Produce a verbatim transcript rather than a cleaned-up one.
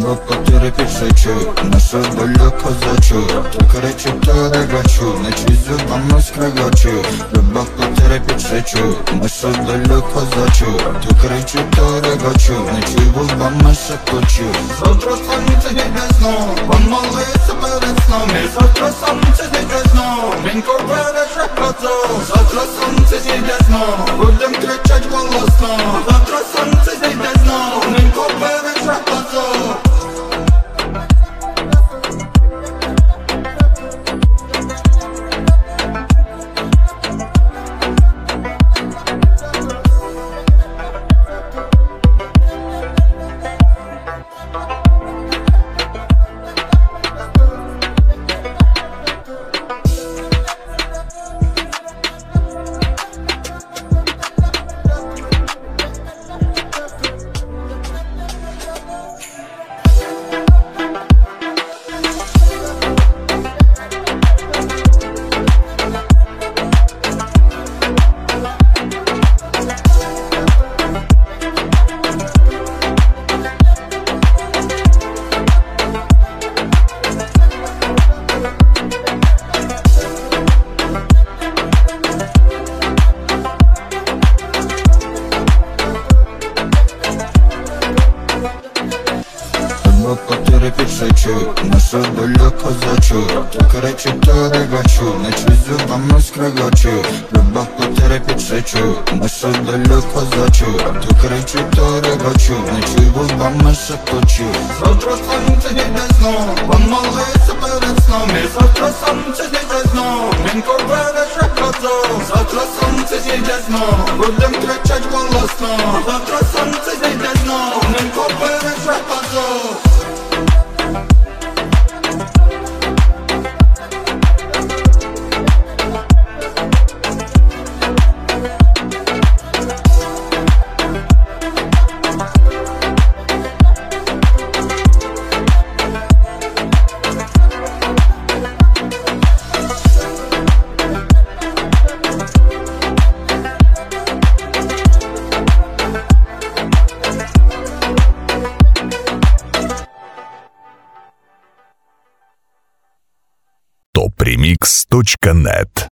Треба потерпішечу, наша доля козачу. То кричу, то регачу, нечі зубами скригачу. Треба потерпішечу, наша доля козачу. То кричу, то регачу, нечі зубами шепочу. Завтра сонце зійде знов, помолися перед сном. І завтра сонце зійде знов, Мінько береже козу. Завтра сонце зійде знов, будем кричать голосно. Завтра сонце зійде знов, Мінько береже козу. Потерпішечу, наша доля козачу. То кричу, то регачу, нечі зубами скригачу. Треба потерпішечу, наша доля козачу. То кричу, то регачу, нечі зубами шепочу. Завтра сонце зійде знов, помолися перед сном. І завтра сонце зійде знов, Мінько береже козу. Завтра сонце зійде знов, будем кричать голосно. Завтра сонце зійде знов, Мінько береже козу. топ ремикс точка нет